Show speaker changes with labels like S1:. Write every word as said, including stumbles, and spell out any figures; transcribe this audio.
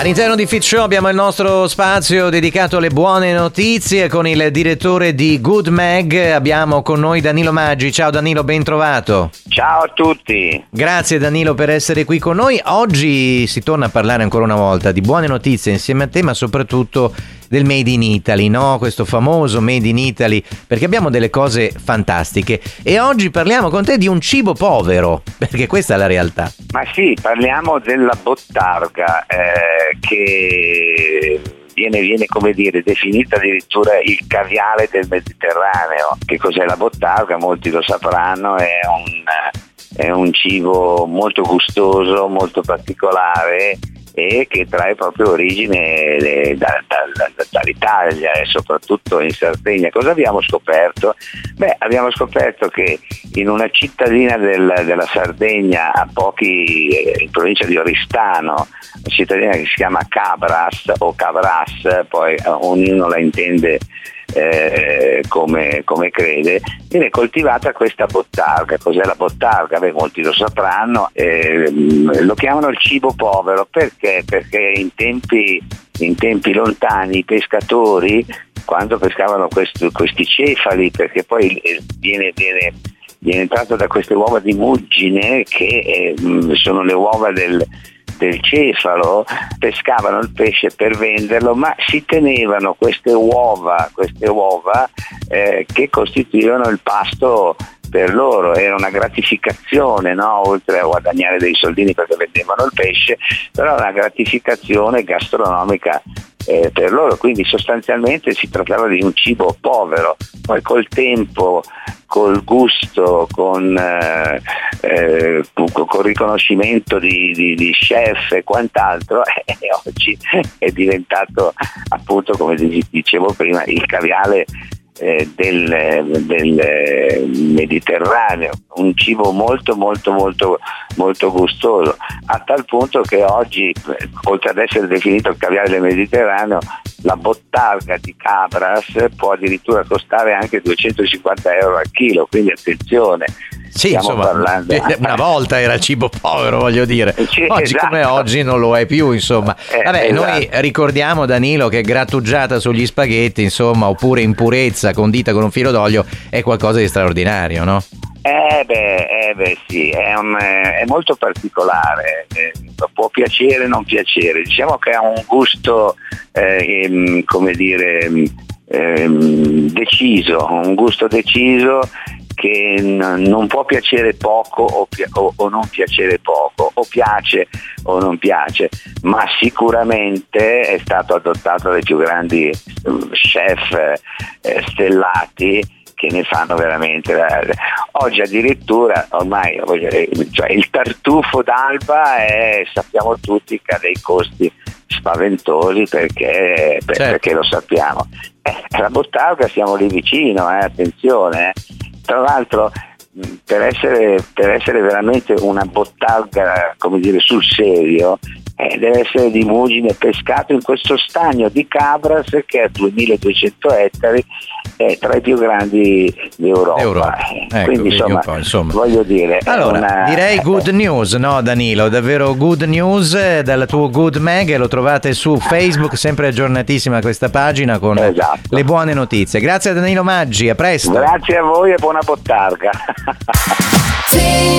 S1: All'interno di Fit Show abbiamo il nostro spazio dedicato alle buone notizie con il direttore di Good Mag. Abbiamo con noi Danilo Maggi. Ciao Danilo, ben trovato.
S2: Ciao a tutti.
S1: Grazie Danilo per essere qui con noi. Oggi si torna a parlare ancora una volta di buone notizie insieme a te, ma soprattutto del Made in Italy, no? Questo famoso Made in Italy, perché abbiamo delle cose fantastiche. E oggi parliamo con te di un cibo povero, perché questa è la realtà.
S2: Ma sì, parliamo della bottarga, eh, che viene, viene come dire definita addirittura il caviale del Mediterraneo. Che cos'è la bottarga? Molti lo sapranno, è un, è un cibo molto gustoso, molto particolare, e che trae proprio origine da, da, da, dall'Italia e soprattutto in Sardegna. Cosa abbiamo scoperto? Beh, abbiamo scoperto che in una cittadina del, della Sardegna, a pochi, in provincia di Oristano, una cittadina che si chiama Cabras o Cabras, poi ognuno la intende Eh, come, come crede, viene coltivata questa bottarga. Cos'è la bottarga? Beh, molti lo sapranno, eh, lo chiamano il cibo povero. Perché? Perché in tempi, in tempi lontani i pescatori, quando pescavano questi, questi cefali, perché poi viene, viene, viene entrato da queste uova di muggine che eh, sono le uova del del cefalo, pescavano il pesce per venderlo, ma si tenevano queste uova, queste uova eh, che costituivano il pasto per loro. Era una gratificazione, no? Oltre a guadagnare dei soldini perché vendevano il pesce, però una gratificazione gastronomica eh, per loro, quindi sostanzialmente si trattava di un cibo povero. Poi col tempo, col gusto, con eh, eh, col riconoscimento di, di, di chef e quant'altro, e oggi è diventato, appunto, come dicevo prima, il caviale eh, del, del Mediterraneo, un cibo molto molto molto molto gustoso, a tal punto che oggi, oltre ad essere definito il caviale del Mediterraneo, la bottarga di Cabras può addirittura costare anche duecentocinquanta euro al chilo, quindi attenzione.
S1: Sì,
S2: stiamo
S1: insomma,
S2: parlando.
S1: Una volta era cibo povero, voglio dire.
S2: Sì,
S1: oggi
S2: esatto.
S1: Come oggi non lo è più, insomma.
S2: Eh,
S1: Vabbè,
S2: esatto.
S1: Noi ricordiamo, Danilo, che grattugiata sugli spaghetti, insomma, oppure in purezza condita con un filo d'olio, è qualcosa di straordinario, no?
S2: Eh beh, eh beh sì, è, un, è molto particolare, eh, può piacere o non piacere, diciamo che ha un gusto, eh, come dire, eh, deciso, un gusto deciso che n- non può piacere poco o, pi- o-, o non piacere poco, o piace o non piace, ma sicuramente è stato adottato dai più grandi chef eh, stellati, che ne fanno veramente. Oggi addirittura ormai cioè il tartufo d'Alba è, sappiamo tutti che ha dei costi spaventosi, perché,
S1: certo.
S2: perché lo sappiamo. Eh, la bottarga siamo lì vicino, eh, attenzione. Eh. Tra l'altro, per essere, per essere veramente una bottarga, come dire, sul serio, Eh, deve essere di muggine pescato in questo stagno di Cabras, che è a duemiladuecento ettari, è tra i più grandi d'Europa.
S1: Europa. Ecco,
S2: quindi insomma, voglio dire,
S1: allora
S2: una...
S1: direi good news, no Danilo? Davvero good news dal tuo Good Mag, lo trovate su Facebook, sempre aggiornatissima questa pagina con
S2: esatto.
S1: le buone notizie. Grazie a Danilo Maggi, a presto.
S2: Grazie a voi e buona bottarga.
S3: Sì.